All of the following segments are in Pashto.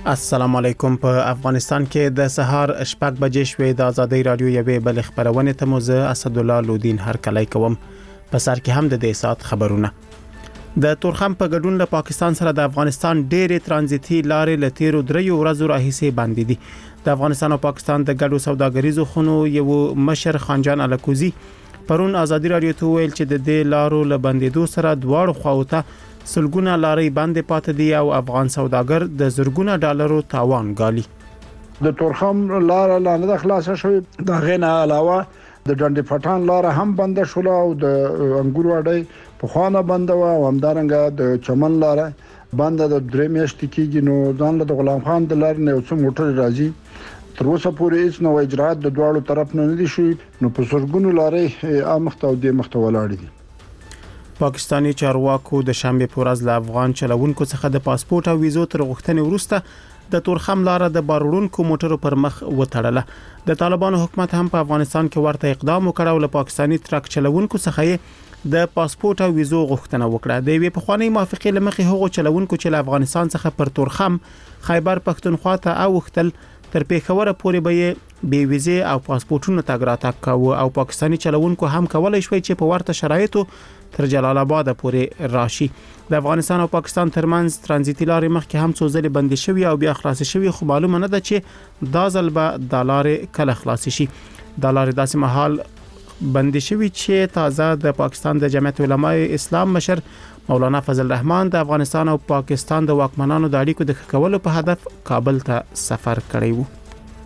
السلام علیکم. په افغانستان کې د سهار شپږ بجې شوې د ازادي رادیو یوې بل خبرونه ته موزه اسد الله لودین هر کله کوم په سر کې هم د دې سات خبرونه. د تورخم په ګډون له پاکستان سره د افغانستان ډېرې ترانزیتي لارې لتیرو دریو ورځو راهیسې باندې دي. د افغانستان او پاکستان د ګډو سوداګریزو خونو یو مشر خانجان الکوزی پرون ازادي رادیو ته ویل چې د دې لارو له بندیدو سره دواړو خواوته سلګونه لارې باندې پاتې دي او افغان سوداګر د زرګونه ډالرو تاوان ګالي. د تورخم لار لاندې خلاصه شوې، د غینه علاوه د ډنډ پټان لار هم بند شول او د انګور وړي په خوانه بند و او همدارنګه د چمن لار بند د درې میاشتې کېږي. نو ځان له غلام خان د لار نه یو څو موټر راځي، تر اوسه پورې هیڅ نو اجرات د دواړو طرف نه دي شوي. نو په سرګونو لارې امخته او د مخته ولاړ دي. پاکستانی چارواکو د شنبه په ورځ له افغان چلوونکو څخه د پاسپورت او ویزو تر غوښتنې وروسته د تورخم لار د باروړونکو موټرو پر مخ وتړله. د طالبانو حکومت هم په افغانستان کې ورته اقدام وکړ او له پاکستانی ترک چلوونکو څخه د پاسپورت او ویزو غوښتنه وکړه. د وی په خواني موافقه لمخې هغو چلوونکو چې له افغانستان څخه پر تورخم خیبر پښتونخوا ته اوختل تر پیښور پورې به بي ویزه او پاسپورتونو تګ راتګ کاوه او پاکستانی چلوونکو هم کولای شوی چې په ورته شرایطو تر جلال آباد پورې راشي. د افغانستان او پاکستان ترمنځ ترانزیتي لارې مخکې هم څو ځله بندي شوی او بیا خلاص شوی، خو معلومه نه ده چې دا ځل به د لارې کله خلاص شي. د لارې داسې محل بندي شوی چې تازه د پاکستان د جمعیت علماء اسلام مشر مولانا فضل الرحمن د افغانستان او پاکستان د واکمنانو د اړیکو د ښه کولو په هدف کابل ته سفر کړی وو.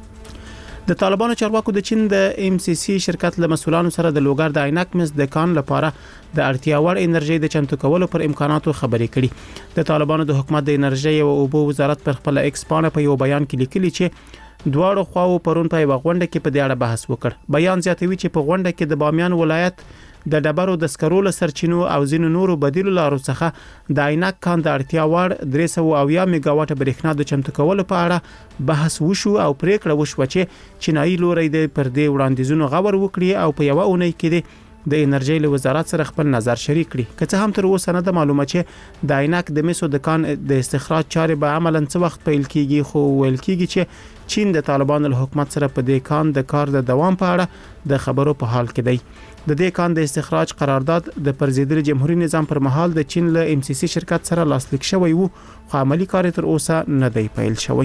د طالبانو چارواکو د چین د MCC شرکت له مسولانو سره د لوګر د عینک مز د کان لپاره د اړتیا وړ انرژي د چمتو کولو پر امکاناتو خبرې کړي. د طالبانو د حکومت د انرژي او اوبو وزارت پر خپل ایکس پاڼه په یو بیان کې لیکلي چې دواړو خواو پرون په غونډه کې په دې اړه بحث وکړ. بیان زیاتوي چې په غونډه کې د بامیان ولایت د ډبرو د سکرولو سرچینو او ځینو نورو بدیلو لارو څخه د عینک کان د اړتیا وړ 300 میگاواټ برېښنا د چمتو کولو په اړه بحث وشو او پریکړه وشو چې چینایي لوري د پردې وړاندیزونو غور وکړي او په یو اونۍ کې د انرژي له وزارت سره خپل نظر شریک کړي. که څه هم تر اوسه نه د معلومه چې د عینک د مسو د کان د استخراج چارې به عملاً څه وخت پیل کیږي، خو ویل کیږي چې چین د طالبانو له حکومت سره په دې کان د کار د دوام په اړه د خبرو په حال کې دی. د دې کان د استخراج قرارداد د پرزیدل جمهوریت نظام پر مهال د چین له MCC شرکت سره لاسلیک شوی وو، خو عملی کار تر اوسه نه دی پیل شوی.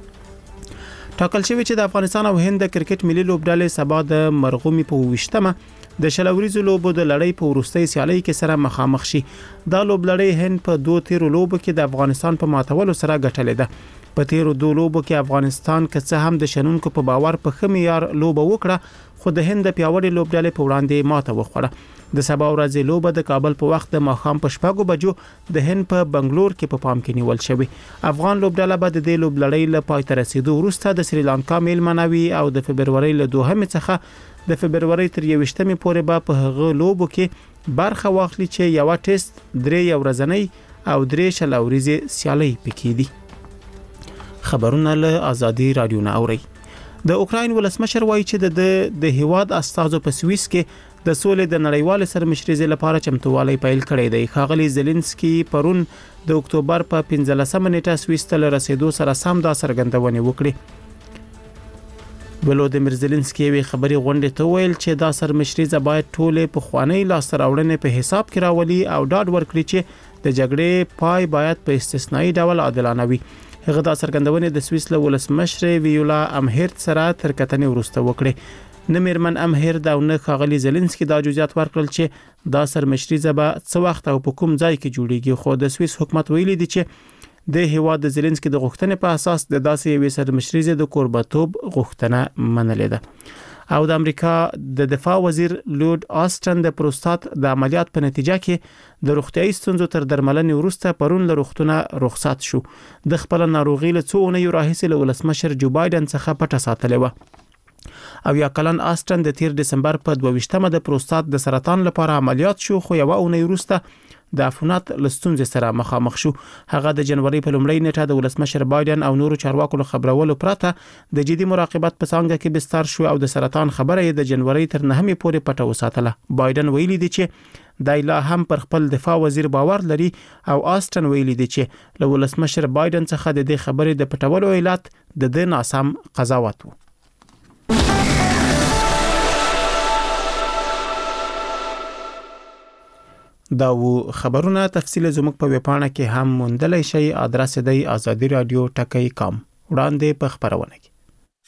ټاکل شوی چې د افغانستان او هند د کرکټ ملي لوبډلې سبا د مرغومي په 20مه د شلوريزو لوبو د لړۍ په وروستۍ سیالۍ کې سره مخامخ شي. دا لوبډلې هند په 2 تیرو لوبو کې د افغانستان په ماتولو سره ګټلې ده. په تیرو 2 لوبو کې افغانستان که څه هم د شنونکو په باور په خمیار لوبه وکړه، خو د هند د پیاوړي لوبډلې په وړاندې ماته وخوړه. د سبا ورځې لوبه د کابل په وخت د ماښام په 6 بجو د هند په بنگلور کې په پام کې نیول شوی. افغان لوبډله به د دې لوبلړۍ له پای ته رسیدو وروسته د سریلانکا میلمنوي او د فبرवरी له 2 څخه د فبرवरी تر 21 پورې به په هغه لوبو کې برخه واخلي چې یو ټیسټ 3 ورځنۍ او 3 شلوريزې سیالۍ پکې دي. خبرونه له ازادي رادیو نه اوري. د اوکراین ولسمشر وایي چې د هیواد استازو په سویس کې د سولې د نړیوال سرمشرۍ لپاره چمتووالی پیل کړی دی. ښاغلی زيلنسکي پرون د اکتوبر په 15 نیټه سویس ته رسیدو سره سم دا څرګندونه وکړه. ولودمیر زيلنسکي وی خبري غونډه ته ویل چې دا سرمشرۍ باید ټوله په خوانی لاستراوړنې په حساب کې راولي او ډاډ ورکړي چې د جګړې پای باید په استثنایی ډول عادلانه وي. هغه دا څرګندونه د سویس له ولسمشر ویولا امهرت سره تر کتنې وروسته وکړه. نه میرمن امهرت دا نه ښاغلی زيلنسکي دا جزئیات ورکړل چې دا سرمشرۍ به څه وخت او په کوم ځای کې جوړیږي، خو د سویس حکومت ویلي دی چې د هیواد د زيلنسکي د غوښتنې په اساس د داسې یوې سرمشرۍ د کوربتوب غوښتنه منلې ده. او د امریکا د دفاع وزیر لورد آستن د پروستات د عملیات په نتیجه کې د روغتیايي ستونزو تر درملنې وروسته پرون له روغتونه رخصت شو. د خپل ناروغي له څو اونیو راهیسې له ولسمشر جو بایدن څخه پټه ساتلې و. او یا کلن آستن د 13 دسمبر په 22مه د پروستات د سرطان لپاره عملیات شو، خو یو اونۍ وروسته د عفونت لستونزې سره مخامخ شو. هغه د جنوري په لومړۍ نیټه د ولسمشر بایدن او نورو چارواکو له خبرولو پرته د جدي مراقبت په څنګه کې بستر شو او د سرطان خبره د جنوري تر 9 پورې پټه وساتله. بایدن ویلي دی چې د لا هم پر خپل دفاع وزیر باور لري او آسټن ویلي دی چې له ولسمشر بایدن څخه د دې خبرې د پټولو علت د دې ناسم قضاوت و. دا و خبرونه تفصیل زموږ په ویبپاڼه کې هم موندلای شئ. ادرس دی azadiradio.com. وړاندې په خبرونه کې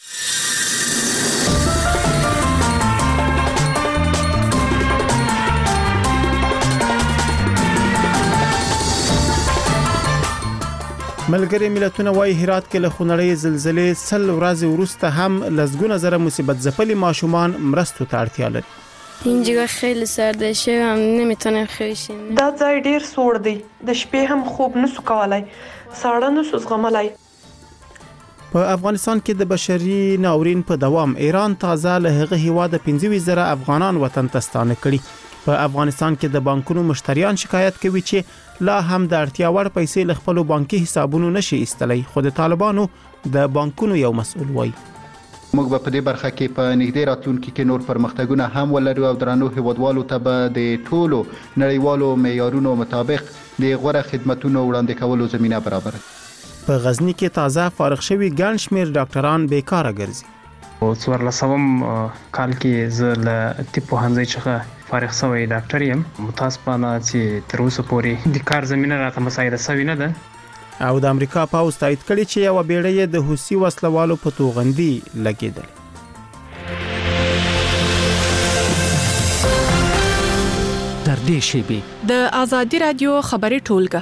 ملګری ملتونه وايي هرات کې له خونړۍ زلزلې 100 ورځې وروسته هم لسګونه زره مصیبت ځپلي ماشومان مرستو ته اړتیا لري. اینجا خیلی سرده شدم نمیتونم خوشیم. دا ځای ډیر سوړ دی. د شپې هم خوب نسو کولای. ساړه نسو زغملای. په افغانستان کې د بشري ناورین په دوام ایران تازه له هغه هیواده 15,000 افغانان وطن ته ستانه کړي. په افغانستان کې د بانکونو مشتریان شکایت کوي چې لا هم د اړتیا وړ پیسې له خپل بانکي حسابونو نشي ایستلای. خو د طالبانو د بانکونو یو مسؤل وایي موږ په دې برخه کې په نږدې راتلونکي کې نور پرمختګونه هم ولرو او درنو هیوادوالو ته به د ټولو نړیوالو معیارونو مطابق د غوره خدماتونو وړاندې کولو زمينه برابر. په غزنی کې تازه فارغ شوي ګڼ شمېر ډاکټران بیکاره ګرځي. او 14 کال کې زه له طب پوهنځي څخه فارغ شوی ډاکټر یم. متاسفانه چې تر اوسه پورې د کار زمينه راته مساعده شوی نه ده. او د امریکا پاوز تایید کړي چې یو بیړۍ د حوثي وسلوالو په توغندي لګیدل. تر دې شیبې د آزادی رادیو خبري ټولګه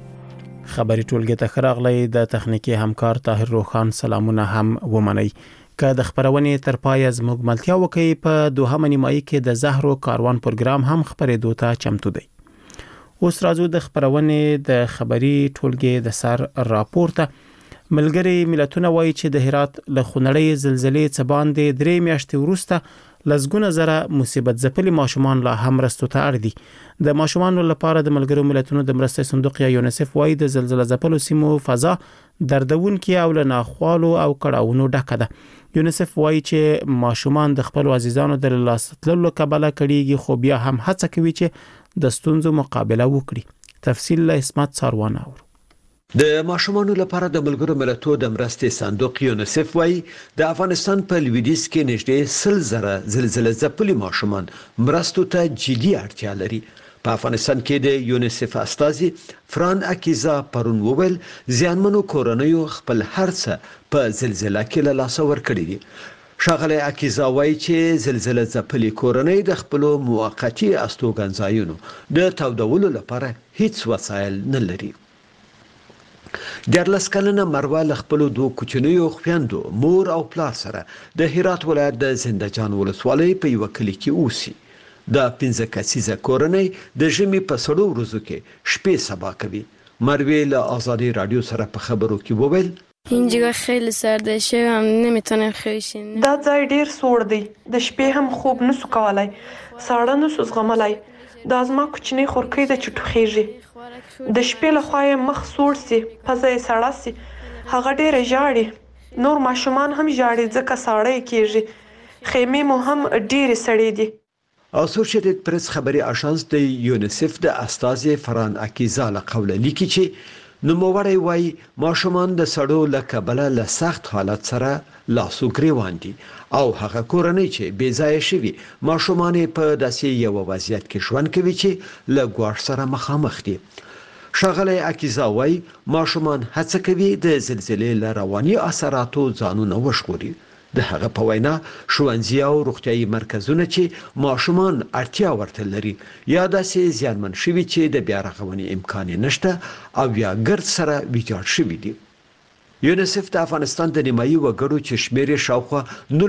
ته خراغلی د تخنیکی همکار طاهر روخان سلامونه هم ومني. که د خبرونې تر پای زموږ ملتیا وکي په دوهمه نیمایي کې د زهرو کاروان پروګرام هم خبرېدو ته چمتو دی. اوس راځو د خبرونې د خبري ټولګې د سر راپورته. ملګری ملتونه وایي چې د هرات له خونړۍ زلزلې څخه باندې 3 میاشتې وروسته لسګونه زره مصیبت ځپلي ماشومان لا هم مرستو ته اړ دي. د ماشومانو لپاره د ملګرو ملتونو د مرستې صندوق یا یونیسف وایي د زلزلې ځپلو سیمو فضا دردونکې او له ناخوالو او کړهونو ډکه ده. یونیسف وایي چې ماشومان د خپل عزیزانو د لاسه تللو کبله کړيږي خو بیا هم هڅه کوي چې د ستونزو مقابله وکړي. تفصیل له اسمت ساروان اورو. د ماشومانو لپاره د ملګرو ملتونو د مرستې صندوق یونیسف وايي د افغانستان په لویدیځ کې نږدې 100 زره زلزلې ځپلي ماشومان مرستو ته جدي اړتیا لري. په افغانستان کې د یونیسف استازي فران اکیزا پرون وویل زیانمنو کورنیو خپل هرڅه په زلزلې کې له لاسه ورکړي دي. ښاغلی اکیزا وایي چې زلزلې ځپلي کورنۍ د خپل موقتی استوګنځایونو د تودولو لپاره هیڅ وسایل نه لري. دیارلس کلنه مروه له خپل دوه کوچنیو خويندو مور او پلار سره د هرات ولایت د زندهجان ولسوالۍ په یو کلی کې اوسي. د 15 کسیزه کورنۍ د ژمي په سړو ورځو کې شپې سبا کوي. مروه له آزادی رادیو سره په خبرو کې وویل اینجا خیلی سرده شدم نمیتونم خوشیم. دا ځای ډیر سوړ دی. د شپې هم خوب نسو کولای. ساړه نسو زغملای. دا زما کوچنی خورکۍ د چټوخېږي. د شپې له خوا مخ سوړ سي پزه یې سړه سي. هغه ډېر ژاړي. نور ماشومان هم ژاړي ځکه ساړه کېږي. خیمې مو هم ډېرې سړې دي. اسوسییټډ پریس خبري اژانس د یونیسف د استازي فران اکیزا له قوله لیکي چې نوموړی وايي ماشومان د سړو له کبله له سخت حالت سره لاسو ګریوان دي او هغه کورنۍ چې بې ځایه شوي ماشومان په داسې یو وضعیت کې ژوند کوي چې له ګواښ سره مخامخ دي. ښاغلی اکیزا وايي ماشومان هڅه کوي د زلزلې له رواني اثراتو ځانونه وژغوري. د هغه په وینا ښوونځي او روغتیايي مرکزونه چې ماشومان اړتیا ورته لري یا داسې زیانمن شوي چې د بیا رغونې امکان نشته او یا ګرد سره ویجاړ شوي دي. یونیسف د افغانستان د نیمایي وګړو چې شمېر شاوخوا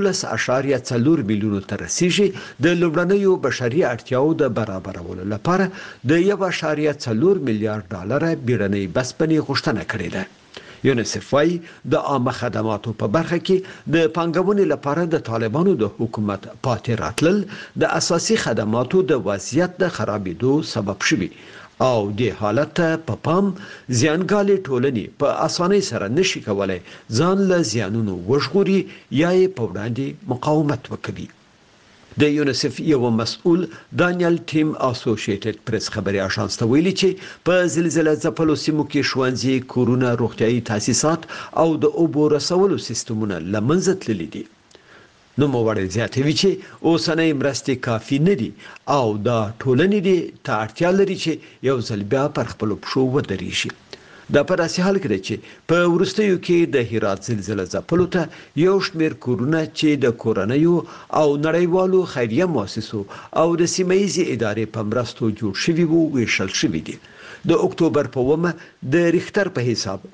19.4 میلیونو ته رسیږي د لومړنیو بشري اړتیاو د برابرولو لپاره د 1.4 میلیارډ ډالر بیړنۍ بسپنې غوښتنه کړې ده. یونیسف وايي د عامه خدماتو په برخه کې د پانګونې لپاره د طالبانو د حکومت پاتې راتلل د اساسي خدماتو د وضعیت د خرابېدو سبب شوي او د حالت په پام زیانګالي ټولنې په اسانۍ سره نشي کولای ځان له زیانونو وژغوري یا یې په وړاندې مقاومت وکړي. د یونیسف یو مسؤل دانیل ټیم اسوسییټډ پریس خبري اژانس ته ویلي چې په زلزلې ځپلو سیمو کې ښوونځي، کورونه، روغتيایي تاسیسات او د اوبو رسولو سیستمونه له منځه تللي دي. نو موړ زیاتوي چې اوسنۍ مرستې کافي نه دي او دا ټولنې دي ته اړتیا لري چې یو ځل بیا پر خپل پښو ودرېږي. دا په داسې حال کې ده چې په وروستیو کې د هرات زلزلې ځپلو ته یو شمېر کورونه چې د کورنیو او نړیوالو خیریه مؤسسو او د سیمه‌ییزې ادارې په مرستو جوړ شوي وو ویشل شوي دي. د اکتوبر په اومه د ریختر په حساب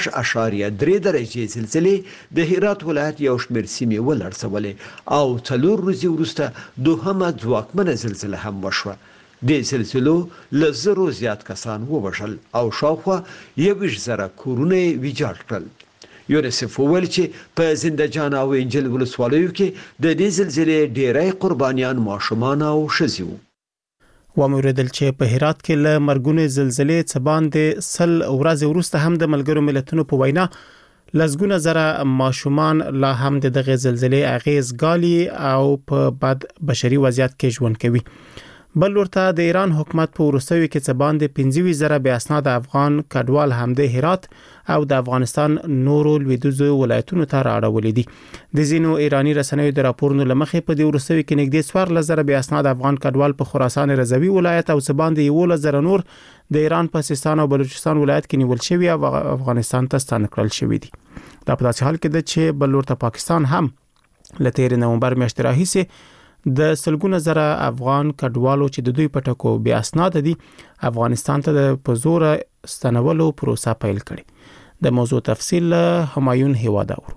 6.3 درجې زلزلې د هرات ولایت یو شمېر سیمې ولړزولې او 4 ورځې وروسته دوهمه ځواکمنه زلزلې هم وشوه. د زلزلو له زرو زیات کسان ووژل او شاوخوا 21,000 کورونه ویجاړ کړل. یونیسف وویل چې په زنده‌جان او انجیل ولسوالیو کې د دې زلزلې ډېری قربانیان ماشومان او ښځې وو. وموریدل چې په هرات کې له مرګونې زلزلې څخه باندې 100 ورځې وروسته هم د ملګرو ملتونو په وینا لسګونه زره ماشومان لا هم دغه زلزلې اغیز ګالي او په بد بشري وضعیت کې ژوند کوي. بل ورته د ایران حکومت په وروستیو کې څه باندې 25,000 بې اسناد افغان کډوال هم د هرات او د افغانستان نورو لویدیځو ولایتونو ته راړولې دي. د ځینو ایرانی رسنیو د راپورونو لمخې په دې وروستیو کې نږدې 14,000 بې اسناد افغان کډوال په خراسان رضوي ولایت او څه باندې 11,000 نور د ایران په سیستان او بلوچستان ولایت کې نیول شوی او افغانستان ته ستانه کړل شوی دي. دا په داسې حال کې ده چې بل ورته پاکستان هم له 13 نومبر میاشتې راهیسې د سلګونه زره افغان کډوالو چې د دوی په ټکو بیا اسناد دي افغانستان ته د پزور ستنولو پروسه پیل کړي. د موضوع تفصیل همایون هواداور.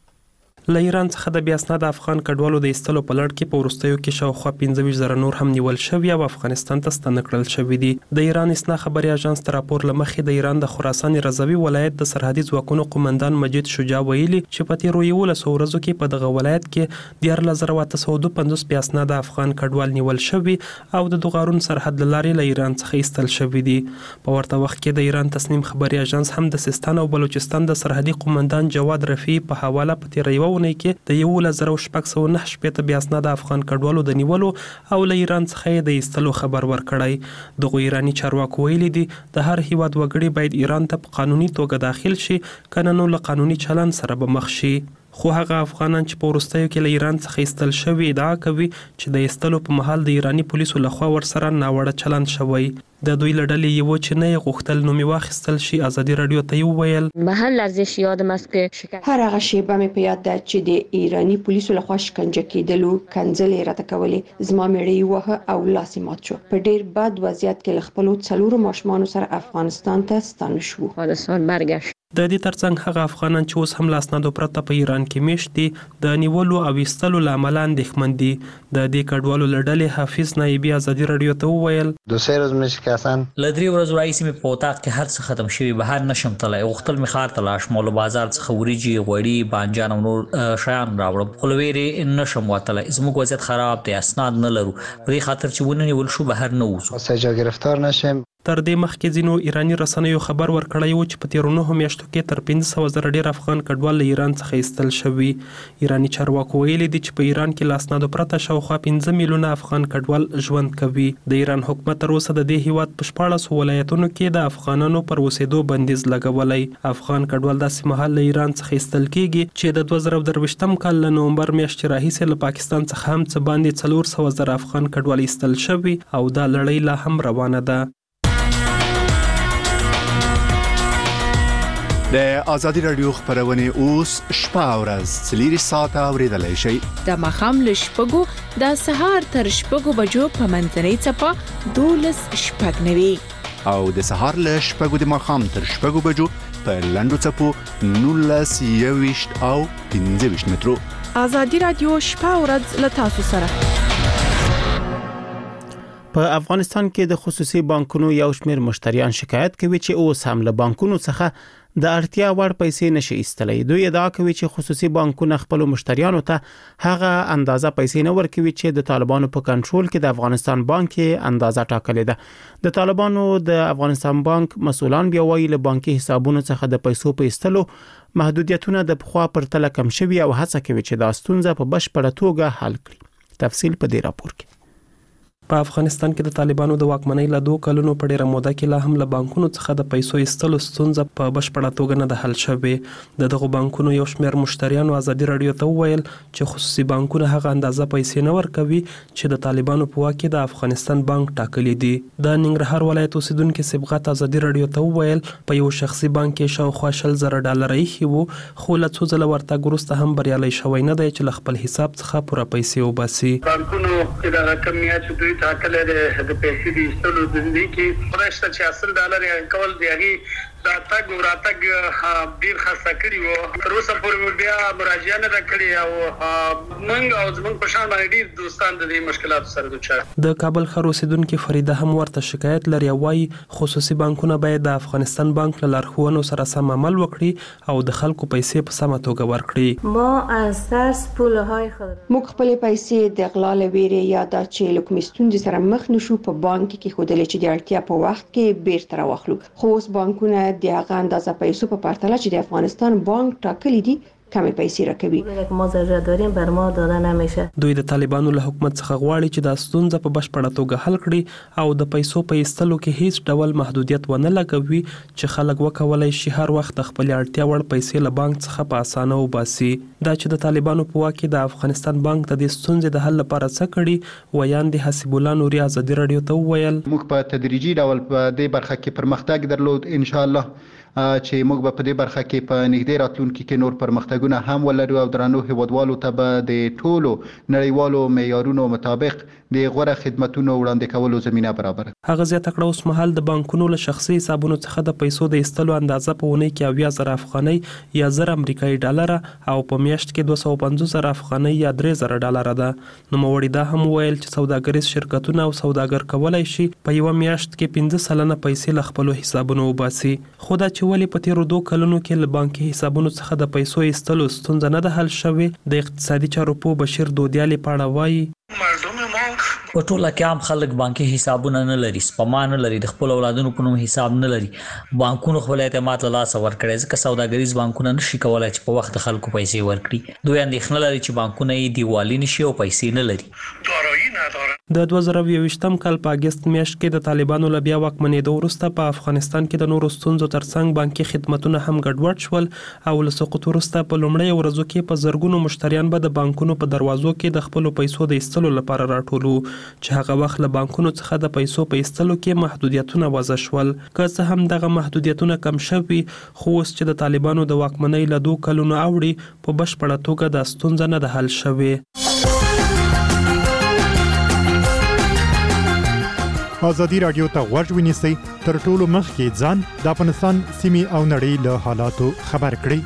له ایران څخه د بیا اسناد افغان کډوالو د ایستلو په لړ کې په وروستیو کې شاوخوا 15,000 نور هم نیول شوي او افغانستان ته ستانه کړل شوي دي. د ایران اسنا خبري اژانس تر راپور لمخې د ایران د خراسان رضوي ولایت د سرحدي ځواکونو قومندان مجید شجاع ویلي چې په تیرو 11 ورځو کې په دغه ولایت کې 14,852 بیا اسناد افغان کډوال نیول شوي او د دوغارون سرحد لارې له ایران څخه ایستل شوي دي. په ورته وخت کې د ایران تصنیم خبري اژانس هم د سیستان او بلوچستان د سرحدي قومندان جواد رفیع په حواله په تیرو کې د 11,609 بیا اسناد افغان کډوالو د نیولو او له ایران څخه د ایستلو خبر ورکړی. د ایرانی چارواکو ویلي دي د هر هیواد وګړي باید ایران ته په قانوني توګه داخل شي کنه نو له قانوني چلن سره به مخ شي. خو هغه افغانان چې په وروستیو کې له ایران څخه ایستل شوي ادعا کوي چې د ایستلو په مهال د ایرانی پولیسو لخوا ورسره ناوړه چلند شوی. د دوی لړلې یو چې نه غوښتل نو می واخیستل شي. ازادي رادیو ته ویل محل ارزش یادم است که هر هغه شیبه می په یاد ده چې د ایرانی پولیسو لخوا شکنجه کېدلو کنځلې راته کولې زما مړی وه او لاس مات شو. په ډیر بد وضعیت کې خپل 4 ماشومان سره افغانستان ته ستانه شو. افغانستان برگشت. د دې ترڅنګ هغه افغانان چې اوس هم لاسنادو پرته په ایران کې میشت دي د نیولو او ایستلو لامل اندېښمن دي. د دې کډوالو لړلې حافظ نایبی ازادي رادیو ته وویل د سیرز مشکاسن لدري ورځ راځي مې په وطاق کې هر څه ختم شوی بهر نشم تلای وختل می خار تلاش مول بازار څخه وريجي غوړي بانجان او نور شیان راوړم خلويري نشم وتلای زموږ وضعیت خراب دی اسناد نه لرو په خاطر چې ونه نیول شو بهر نه وځو سجا گرفتار نشم. تر دې مخکې ځینو ایرانی رسنیو خبر ورکړی و چې په تیرو 9 میاشتو کې تر 500,000 ډیر افغان کډوال له ایران څخه ایستل شوي. ایرانی چارواکو ویلي دي چې په ایران کې لاسنادو پرته شاوخوا 15 میلیونه افغان کډوال ژوند کوي. د ایران حکومت تر اوسه د دې هیواد په 14 ولایتونو کې د افغانانو پر اوسېدو بندیز لګولای. افغان کډوال داسې مهال له ایران څخه ایستل کیږي چې د 2023م کال له نومبر میاشتې راهیسې له پاکستان څخه هم څه باندې 400,000 افغان کډوال ایستل شوي او دا لړۍ لا هم روانه ده. د آزادی رادیو خبرونه اوس شپه او ورځ 4 ساعته اوریدلای شئ. د مخام له شپږو د سهار تر شپږو بجو په منځنۍ چپه 12 شپږ نوي او د سهار له شپږو د مخام تر شپږو بجو په لندو چپو 19 او 15 مترو. آزادی رادیو شپه او ورځ له تاسو سره. په افغانستان کې د خصوصي بانکونو یو شمېر مشتریان شکایت کوي چې اوس هم له بانکونو څخه د اړتیا وړ پیسې نشي ایستلای. دوی ادعا کوي چې خصوصي بانکونه خپل مشتریانو ته هغه اندازه پیسې نه ورکوي چې د طالبانو په کنټرول کې د افغانستان بانک اندازه ټاکلې ده. د طالبانو د افغانستان بانک مسؤلان بیا وایي له بانکي حسابونو څخه د پیسو په ایستلو محدودیتونه د پخوا پر تل کم شوي او هڅه کوي چې دا ستونزه په بشپړه توګه حل کړي. تفصیل په دې راپور کې. په افغانستان کې د طالبانو د واکمنۍ له 2 کلونو په ډیره موده کې لا هم له بانکونو څخه د پیسو ایستلو ستونزه په بشپړه توګه نه ده حل شوې. دغه بانکونو یو شمېر مشتریانو ازادي رادیو ته وویل چې خصوصي بانکونه هغه اندازه پیسې نه ورکوي چې د طالبانو په واک کې د افغانستان بانک ټاکلي دي. د ننګرهار ولایت اوسیدونکو صبغت ازادي رادیو ته وویل په یو شخصي بانک کې شاوخوا $1,000 ایښي وو، خو له څو ځله ورتګ وروسته هم بریالی شوی نه دی چې له خپل حساب څخه پوره پیسې وباسي. بانکونو کې د کمیت دوی ټاکلې ده د پیسې د ایستلو د دې کې پرشته چې $10 کول دی هغه دا تاګ او راتګ ډیر خاصه کړی وو. تر اوسه پورې بیا مراجعه نه کړې او موږ او زموږ په شان باندې ډیر دوستان د دې مشکلاتو سره دوچار. د کابل ښار اوسیدونکو فریده هم ورته شکایت لري، وايي خصوصي بانکونه باید د افغانستان بانک له لارښوونو سره سم عمل وکړي او د خلکو پیسې په سمه توګه ورکړي. ما از ترس پولهای خود موږ خپل پیسې د غلا لويري یا د چیلک مستوند سره مخ نشو په بانک کې خودل چې د اړتیا په وخت کې بیرته راوخلو. خو اوس بانکونه د هغه اندازه پیسو په پرتله چې د افغانستان بانک ټاکلي دي کمی پیسې راکوي. ما ضرورت داریم بر ما داده نمیشه. دوی د طالبانو له حکومت څخه غواړي چې د ستونزه په بشپړه توګه حل کړي او د پیسو په ایستلو کې هیڅ ډول محدودیت ونه لګوي چې خلک وکولای شي هر وخت خپل اړتیا وړ پیسې له بانک څخه په اسانه وباسي. دا چې د طالبانو په واک کې د افغانستان بانک د دې ستونزې د حل لپاره څه کړي، ویاند حسیب الله نوري ازادي رادیو ته وویل موږ په تدریجي ډول په دې برخه کې پرمختګ درلود ان شاء الله چې موږ به په دې برخه کې په نږدې راتلونکي کې نور پرمختګونه هم ولرو او درنو هیوادوالو ته به د ټولو نړیوالو معیارونو مطابق د غوره خدماتونو وړاندې کولو زمينه برابر. هغه زیاته کړه اوس مهال د بانکونو له شخصي حسابونو څخه د پیسو د ایستلو اندازه په ونې کې 70,000 افغانۍ یا 1000 امریکایي ډالر او په میاشت کې 250,000 افغانۍ یا $3,000 ده. نو موړي دا هم ویل چې سوداګریز شرکتونه او سوداګر کولای شي په یو میاشت کې 15% پیسې له خپل حسابونو وباسي. خو دا چې ولې په تیرو 2 کلونو کې له بانکي حسابونو څخه د پیسو ایستلو ستونزه نه ده حل شوې، د اقتصادي چارو په بشیر دودیالي پاړه وایي په ټوله کې عام خلک بانکي حسابونه نه لري، سپما نه لري، د خپل اولادونو په نوم حساب نه لري. بانکونو خپل اعتماد له لاسه ورکړي ځکه سوداګریز بانکونه نشي کولای چې په وخت خلکو پیسې ورکړي. دوی اندېښنه لري چې بانکونه یې دیوالي نشي او پیسې نه لري. د 2020م کال په اگست میاشت کې د طالبانو له بیا واکمنېدو وروسته په افغانستان کې د نورو ستونزو ترڅنګ بانکي خدماتونه هم ګډوډ شول او له سقوط وروسته په لومړۍ ورځو کې په زرګونو مشتریان به د بانکونو په دروازو کې د خپل پیسو د ایستلو لپاره راټولو چې هغه وخت له بانکونو څخه د پیسو په ایستلو کې محدودیتونه وضع شول. که څه هم دغه محدودیتونه کم شوي، خو اوس چې د طالبانو د واکمنۍ له 2 کلونو اوړي په بشپړه توګه د ستونزه نه ده حل شوې. ازادي رادیو ته غوږ ونیسئ، تر ټولو مخکې ځان د افغانستان سیمې او نړۍ له حالاتو خبر کړئ.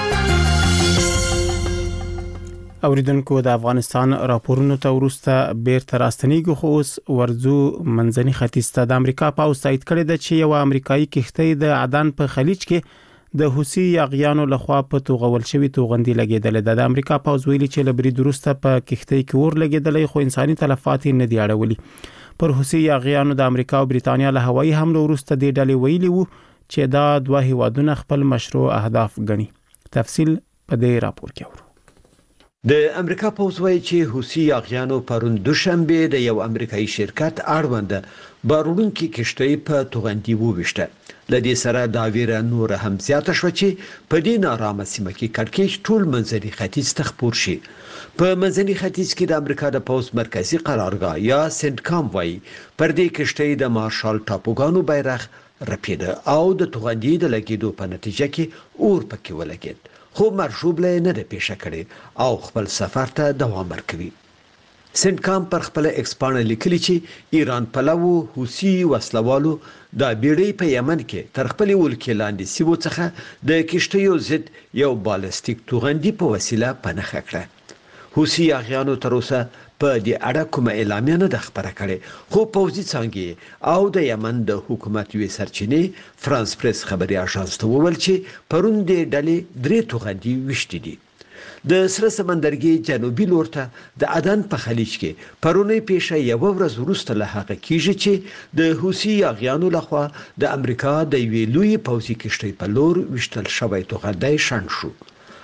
اوریدونکو د افغانستان راپورونو ته ورسته بیرته راستنیږو، خو اوس ورځو منځني ختیځ ته. د امریکا پاوز تایید کړی دی چې یو امریکایي کښتۍ د عدن په خلیج کې د حوثي یاغیانو لخوا په توغول شوی توغندي لګیدلې ده. د امریکا پاوز ویلي چې له برید وروسته په کښتۍ کې اور لګیدلې، خو انساني تلفات نه دي اړولي. پر حوثي یاغیانو د امریکا او بریتانیا له هوایي حملو وروسته د ډلې ویلي وو چې دا 2 هیوادونه خپل مشروع اهداف ګڼي. تفصیل په دې راپور کې ورو. د امریکا پوز وایي چې حوثي یاغیانو پرون دوشنبه د یو امریکایي شرکت اړوند بارونکي کشتۍ په توغندي وويشته. لدې سره دا ویره نور هم زیاته شو چې په دې نارامه سیمه کې کړکېچ ټول منځني ختیځ ته خپور شي. په منځني ختیځ کې د امریکا د پوز مرکزی قرارګاه یا سنټکام وایي پر دې کشتۍ د مارشال ټاپوګانو بیرغ رپیده او د توغندي د لګیدو په نتیجه کې اور پکې ولګید، خو مرشوب له نه د پیښه کړي او خپل سفر ته دوام ورکوي. سنټکام پر خپل ایکسپانه لیکلي چې ایران پلوو حوثي وسلوالو د بیړۍ په یمن کې تر خپل ولکې لاندې سیمو څخه د کشتیو ضد یو بالستیک توغندي په وسیله پنهخه کړه. حوثي یاغیانو تر اوسه په دې اړه کومه اعلامیه نه ده خبره کړې، خو پوځي څانګې او د یمن د حکومت یوې سرچینې فرانس پریس خبري اژانس ته وویل چې پرون د ډلې 3 توغندي وشتي دي. د سره سمندرګي جنوبي لور ته د عدن په خلیج کې پرونی پیښه یو ورځ وروسته له هغه کیږي چې د حوثي یاغیانو لخوا د امریکا د ویلوی پوځي کشتۍ په لور وشتل شوی توغندي شنډ شو.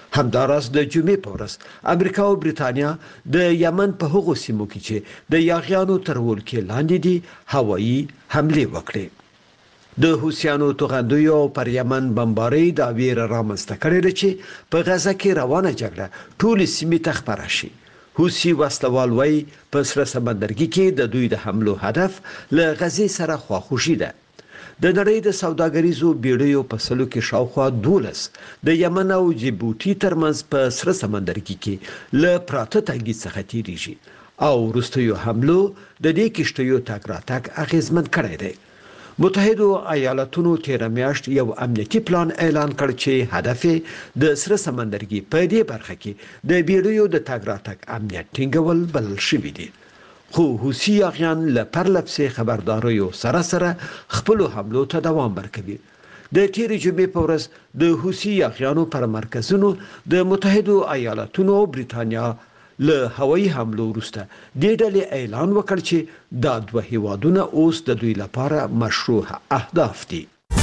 همداراز د جمعې په ورځ امریکا او برېټانیا د یمن په هغو سیمو کې چې د یاغیانو تر ولکې لاندې دي هوایي حمله وکړې د حوثیانو توغندیو پر یمن بمبارۍ د ویر رامنځته کړې چې په غزه کې روانه جګړه ټول سیمې ته خپره شي. حوثي وسلوال وای په سره سمندرګي کې د دوی د حملو هدف له غزې سره خواخوشي ده. د نړۍ د سوداګریزو بیړیو په سلو کې شاوخوا 12 د یمن او جیبوټي ترمنځ په سره سمندرګي کې له پراته تنګي څخه تیریږي او وروستیو حملو د دې کشتیو تاګ راتګ اغیزمن کړی دی. متحده ایالاتونو تیر میاشت یو امنیتي پلان اعلان کړ چې هدف د سره سمندرګي په دې برخه کې د بیړیو د تاګ راتګ امنیت ټینګول بلل شوی دی. خو حوثي یاغیان له پرلپسې خبرداریو سره سره خپل حملو ته دوام ورکوي. د تیر جمعې په ورځ د حوثي یاغیانو پر مرکزونو د متحده ایالاتونو او برېټانیا له هوایي حملو وروسته د ډلې اعلان وکړ چې دا دوه هیوادونه اوس د دوی لپاره مشروع اهداف دي.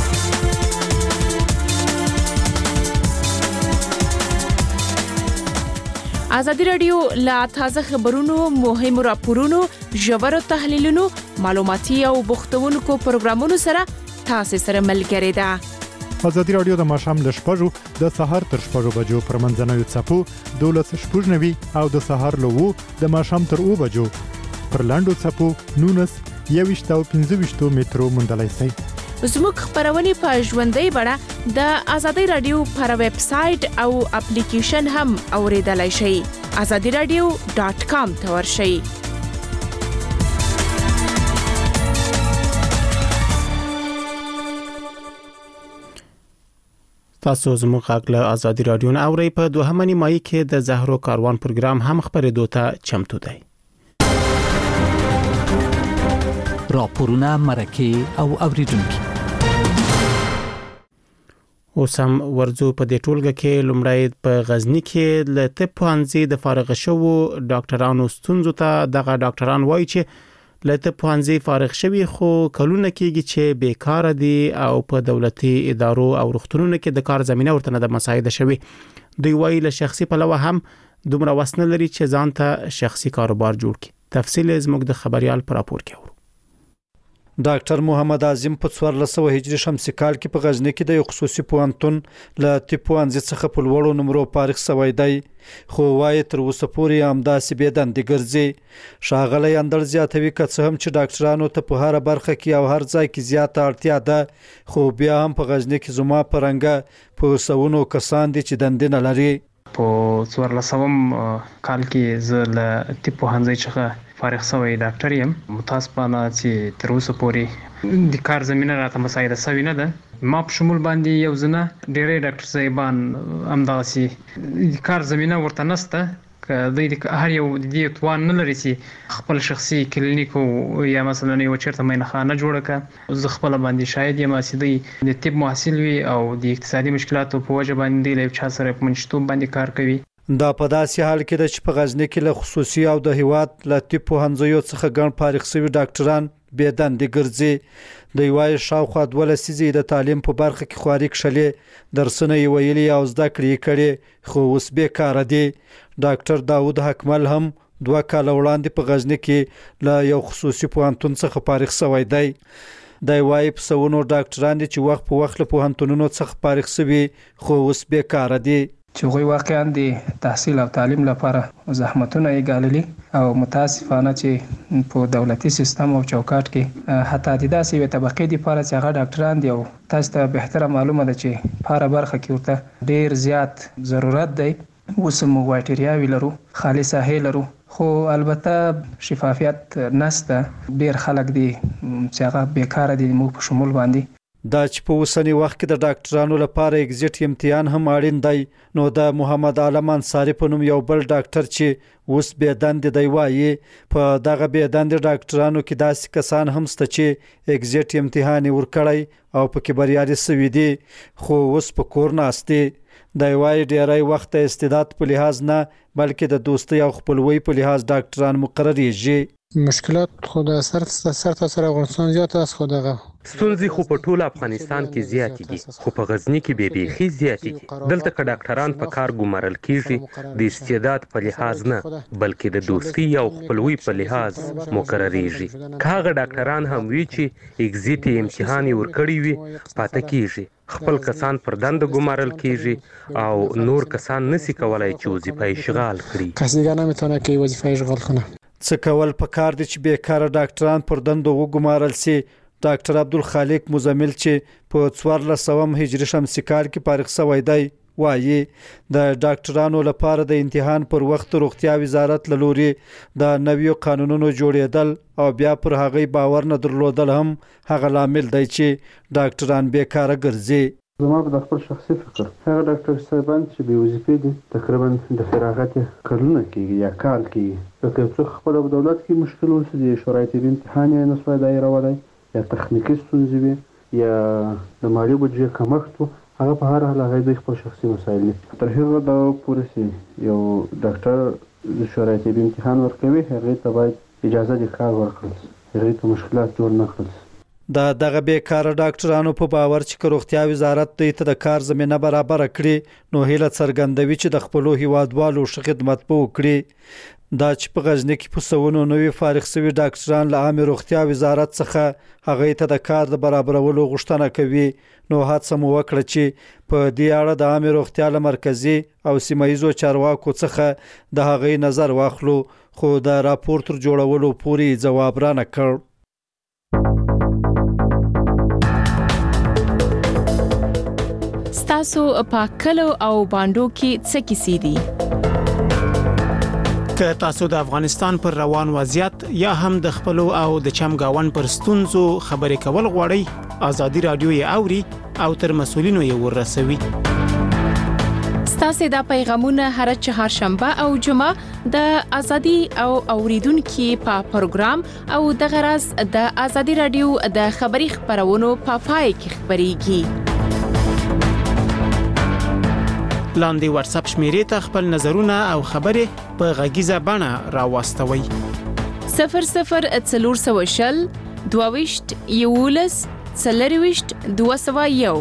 ازادي رادیو لا تازه خبرونو مهمو راپورونو ژورو تحلیلونو معلوماتي او بوختونکو پروګرامونو سره تاسو سره ملګری ده. ازادي رادیو د ماښام ل 6:00 د سهار تر 6:00 بجو پر منځنوي څپو 12:90 او د سهار له 2 د ماښام تر 2 بجو پر لاندو څپو 19 او 15 مترو مندلای سي. زموږ خبرونه په ژوندۍ بڼه د ازادي رادیو پر ویب سټ او اپلیکیشن هم اوریدلای شئ. azadiradio.com ته ورشئ. تاسو زموږ غږ له ازادي رادیو نه اورئ. په دوهمه نیمایي کې د زهرو کاروان پروګرام هم خبرېدو ته چمتو دی. راپورونه مرکه او اوریدونکو اوسم ورځو په دې ټولګه کې لومړی په غزنی کې له طب پوهنځي د فارغ شوو ډاکټرانو ستونزو ته دغه ډاکټران وایي چې له طب پوهنځي فارغ شوي خو کلونه کېږي چې بیکاره دي او په دولتي ادارو او روغتونونو کې د کار زمينه ورته نه د مساعده شوي. دوی وایي له شخصي پلوه هم دومره وسنه لري چې ځان ته شخصي کاروبار جوړ کړي. تفصیل زموږ د خبريال پر راپور کې ډاکټر محمد اعظم په 1400 هجری شمسي کال کې په غزنی کې د یو خصوصي پوهنتون له طب پوهنځي څخه په لوړو نمرو فارغ شوی دی خو وايي تر اوسه پورې همداسې بېدندې ګرځي. ښاغلی اندړ زیاتوي که څه هم چې ډاکټرانو ته په هر برخه کې او هر ځای کې زیاته اړتیا ده خو بیا هم په غزنی کې زما په رنګه په سونو کسان دي چې دندې نه لري. په 1400 کال کې زه له طب پوهنځي څخه فارغ شوی ډاکټر یم. متاسفانه چې تر اوسه پورې د کار زمينه راته مساعده شوی نه ده. ما په شمول باندې یو ځنه ډېرې ډاکټر صاحبان همداسې د کار زمينه ورته نشته که د هر یو د دې توان نه لري چې خپل شخصي کلینیک یا مثلا یو چیرته مینخانه جوړه کړي. زه خپل باندې شاید یم چې د طب محصل وي او د اقتصادي مشکلاتو په وجه باندې له چا سره په منشتوب باندې کار کوي. دا په داسې حال کې چې په غزنی کې له خصوصي او د هیواد له طب پوهنځیو څخه ګڼ فارغ شوي ډاکټران بېدندې ګرځي. د یوای شاوخوا 12 لسیزې د تعلیم په برخه کې خواري کښلې درسونه یې ویلي او زده کړې کړي خو اوس بیکاره دي. ډاکټر داود حکمل هم 2 کال وړاندې په غزنی کې له یو خصوصي پوهنتون څخه فارغ شوی دی. د یوای په سونو ډاکټران دي چې وخت په وخت له پوهنتونونو څخه فارغ شوي خو اوس بیکاره دي. چې غوي واقعا د تحصیل او تعلیم لپاره زحمتونه یې ګاللي او متاسفانه چې په دولتي سیستم او چوکاټ کې حتی د داسې طبقې لپاره چې هغه ډاکټران دي او تاسو ته بهتره معلومه ده چې په هر برخه کې ورته ډیر زیات ضرورت دی. اوس موږ وایټریاوي لرو، خالي ساحې لرو، خو البته شفافیت نشته. ډیر خلک دي چې هغه بیکاره دي موږ په شمول باندې. دا چې په اوسنی وخت کې د ډاکټرانو لپاره ایگزیټ امتحان هم اړین دی نو د محمد عالم انصاری په نوم یو بل ډاکټر چې اوس بېدندې دی وایي په دغه بېدندې ډاکټرانو کې داسې کسان هم شته چې ایگزیټ امتحان ورکړی او پکې بریالي شوي دي خو اوس په کور ناست دي. دی وایي ډیری وخت د استعداد په لحاظ نه بلکې د دوستۍ او خپلوۍ په لحاظ ډاکټران مقرریږي. مشکلات خود سر تاسو افغانستان زیات است خودغه ستونزې خو په ټول افغانستان کې زیاتې دي خو په غزنی کې به بیخي زیاتې دي دلته که ډاکټران په کار ګمارل کیږي د استعداد په لحاظ نه بلکې د دوستي او خپلوي په لحاظ مقرریږي که هغه ډاکټران هم وي چې اگزیټ امتحان یې ورکړی وي پاتې کیږي خپل کسان پر دنده ګمارل کیږي او نور کسان نسی کولای چې وظیفه اشغال کړي کسی دیگه نمیتونه که وظیفه اشغال کنه څه کول پکار دي چې بیکاره ډاکټران پر دندو وګمارل سي ډاکټر عبدالخالق مزمل چې په 1400 هجري شمسي کال کې فارغ شوی دی وایي د ډاکټرانو لپاره د امتحان پر وخت روغتیا وزارت له لوري د نویو قانونونو جوړېدل او بیا پر هغه باور نه درلودل هم هغه لامل دی چې ډاکټران بیکاره ګرځي زما په خپل شخصي فکر هغه ډاکټر صاحبان چې به وظیفې دي تقریبا د فراغت کلونه کېږي یا کال کېږي که څوک خپل په دولت کې مشکل ولري د شورای طبي امتحان یې نسوای دایرولی یا تخنیکي ستونزې وي یا د مالي بودجې کمښت و هغه په هر حال هغه د خپل شخصي مسایل دي تر هغه دا پورې چې یو ډاکټر د شورای طبي امتحان ورکوي هغې ته باید اجازه د کار ورکړل هغې ته مشکلات جوړ نه کړل دغه بیکاره ډاکټرانو په باور چې روغتیا وزارت دوی ته د کار زمينه برابر کړي نو هیله څرګندوي چې د خپل هیوادوالو ښه خدمت وکړي دا چې په غزنی کې په سونو نوې فارغ شوي ډاکټران له عامه روغتیا وزارت څخه هغه ته د کار د برابرولو غوښتنه کوي نو هڅه مو وکړه چې په دې اړه د عامه روغتیا له مرکزی او سیمایي چارواکو څخه د هغه نظر واخلو خو د راپور تر جوړولو پوري جواب را نه کړ تاسو په کلو او باندو کې څه کیسې دي که تاسو د افغانستان پر روان وضعیت یا هم د خپل او د چمګاون پر ستونزو خبرې کول غواړئ ازادي رادیو یې اوري او تر مسولینو یې ورسوي ستاسو د پیغامونه هر چهارشنبه او جمعه د ازادي او اوریدونکو په پروګرام او د غرض د ازادي رادیو د خبري خبرونو په پای کې خبريږي لاندې واتس اپ شمیرې ته خپل نظرونه او خبرې په غږیزه بڼه راوستوي 0040 22 یولس 40 201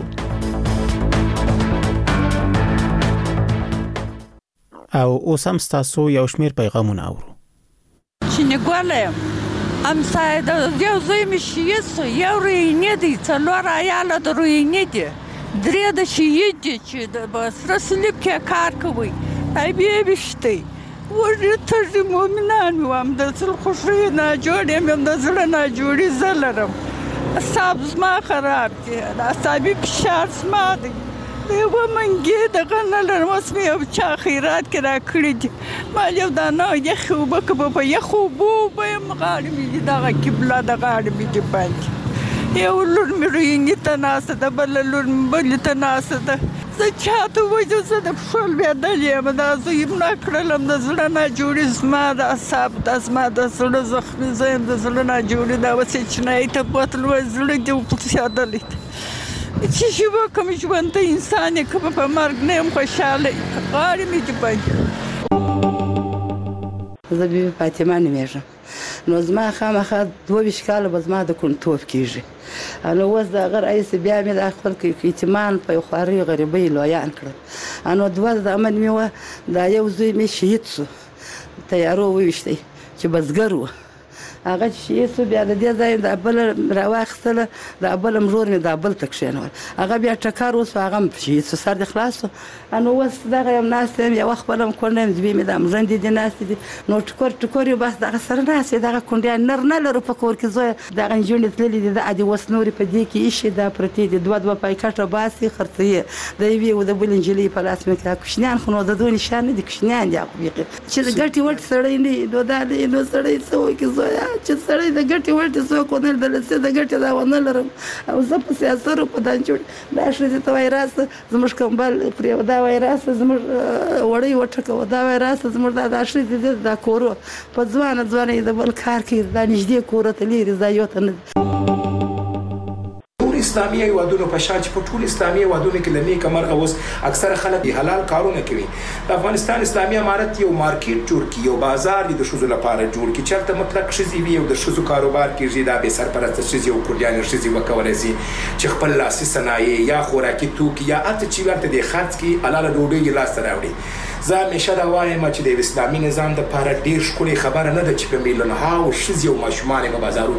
او اوس هم تاسو یو شمیر پیغامونه اورو چې نه ګولم ام ساده یو زوی مشیسو یو رینې دي څلور عیاله د رینې دي درې د شهید دي چې د بسره سلیب کې کار کوي بیا بشتي ورته مؤمنان وام د څل خوشي نه جوړم هم د زړه نه جوړي زلرم اصاب زما خراب دي د اصابي فشار زما دي یو منګي د غنل رسمي او چا خیرات کرا کړی دي ما یو دا نه یخ وبک په یخ وبو په مغاړي می دا قبله د غاړي می باندې یو لور مې رینګ ته ناسه د بل لور بل ته ناسه ده زه چاته وځم زه د فشل بیا دلې ما دا زیم نه کړلم د زړه نه جوړې زما د اصحاب د زما د زړه زخمي زم د زړه نه جوړې دا وسې چې نه ته بوتل و زړه دې په سیادلې چې شو کوم ژوند ته انسان کوم په مرګ نه خوشاله غاړي مې دې پاتې زه به فاطمه نومېږم نو زما خامخا 22 کال به زما د کونټوف کېږي نو اوس د هغه رئیس بیا مې د خپل اعتماد په خواري غریبۍ لویان کړل نو دوه د امن مې و دا یو زوی مې شهید شو تیارو وویشتی چې بزګر و هغه چې یې بیا د دې ځای د بل راواخستله د بل مرور مې د بل تکشنول هغه بیا ټکر وس هغه چې سر د خلاص نو وس دغه یم ناس ته یو خپلم کولم دې مې د امرند دي ناس دي نو ټکور یو بس دغه سره ناس دغه کونډیا نر نه لرو په کور کې زوی دغه جونې تللی دي د ادي وس نوري په دې کې شي دا پرتی دي دوه پایکټه باسي خرڅي د وی او د بل انجلي په لاس مې کا کوشنیان خو نو د دوه نشان دي کوشنیان دي چې د ګټي ورته سړی نه دوه د نو سړی څو کې زویا چې سړی د ګټي ورته څو کو نه دلته د ګټي دا ونه لرم او زه په سیاست په دان جوړ دا شې ته وایراس زموږ کومبل پر دا وایراس زموږ وړي وټکو دا وایراس زموږ دا شې دا کورو په ځوانه د بل کار کې دا نږدې کور ته لري دا یو ته اسلامي هیوادونو په شان چې په ټول اسلامي هیوادونو کې لنیک مرغه اوس اکثره خلک حلال کارونه کوي. د افغانستان اسلامي امارت یو مارکیټ جوړ کی، یو بازار د شوزو لپاره جوړ کی، چلته مطلق شزي وي او د شوزو کاروبار کیږي، دا به سرپرست شزي او کورډیان شزي وکولای شي چې خپل لاسي صنایع یا خوراکي توکي یا اته چې ورته د خرڅ کی حلال ډوډۍ لاس راوړي. زه همیشه دا وایم چې د اسلامي نظام د لپاره ډیر ښکلي خبره نه ده چې په میلیونها او شزي او ماشومان په بازارو